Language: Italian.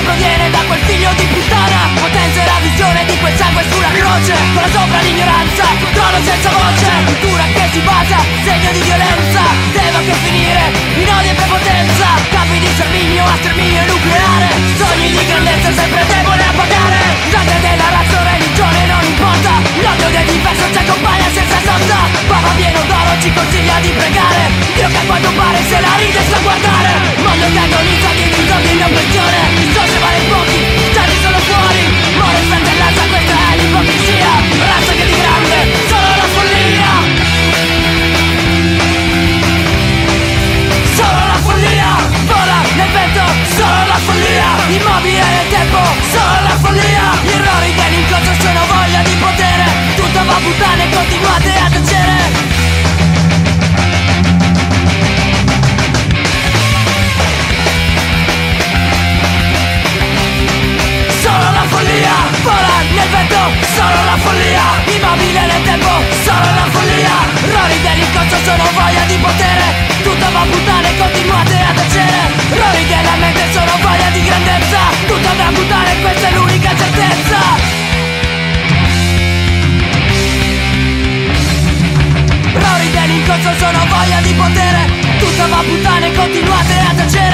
proviene da quel figlio di puttana. Potenza e la visione di quel sangue sulla croce, con sopra l'ignoranza, il controllo senza voce. Cultura che si basa, segno di violenza, deve anche finire in odio e prepotenza. Capi di sterminio a sterminio nucleare, sogni di grandezza sempre debole a pagare. L'odio della razza o religione non importa, l'odio del diverso ci accompagna senza sosta. Papa pieno d'oro ci consiglia di pregare Dio che a quanto pare se la ride sa guardare. Mondo che agonizza di disordine in oppressione, risorse vale pochi, stati solo fuori. Muore fratellanza, questa è l'ipocrisia. Razza che di grande, solo la follia. Solo la follia, vola nel vento, solo la follia. Immobile nel tempo, solo la follia. Gli errori dell'inconscio sono voglia di potere. Tutto va a puttane, continuate a tacere. Vola nel vento, solo la follia. Immobile nel tempo, solo la follia. Errori dell'inconscio sono voglia di potere. Tutto va a puttane, continuate a tacere. Errori della mente sono voglia di grandezza. Tutto va a puttane, questa è l'unica certezza. Errori dell'inconscio sono voglia di potere. Tutto va a puttane, continuate a tacere.